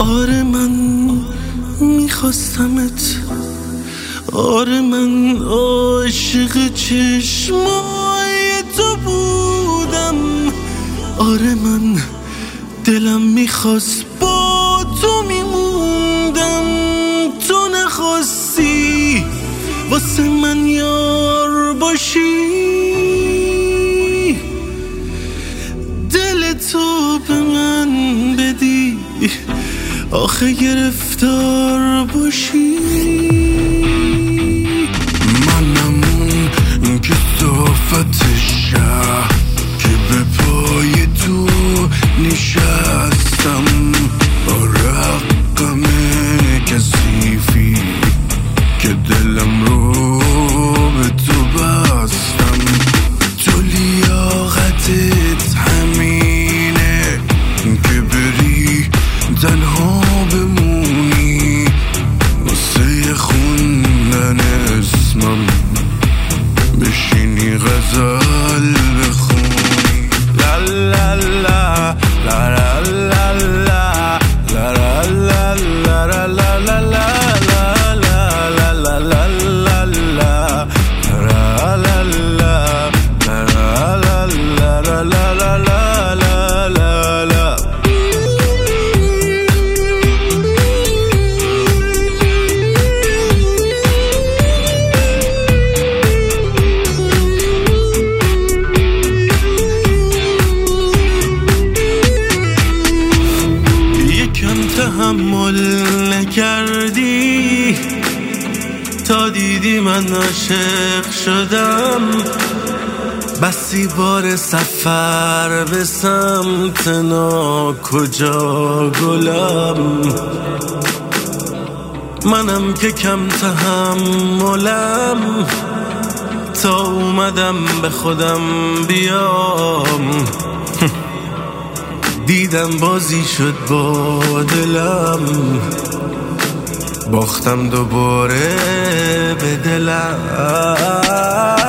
آره من میخواستمت، آره من عاشق چشمای تو بودم، آره من دلم میخواست با تو میموندم، تو نخواستی واسه من یار باشی، دل تو به من بدی آخه گرفتار باشی. منم اون کثافت شهر که به پای تو نشستم، رقم کثیفی که دلم رو به تو بستم. تو لیاقتت همینه که بری تنها بمونی، واسه خوندن اسمم بشینی غزل بخونی. لا لا لا لا لا لا لا لا لا لا لا تحمل نکردی تا دیدی من عاشق شدم، بسی بار سفر به سمت ناکجا گلم. منم که کم تحملم تا اومدم به خودم بیام، دیدم بازی شد با دلم، باختم دوباره به دلم.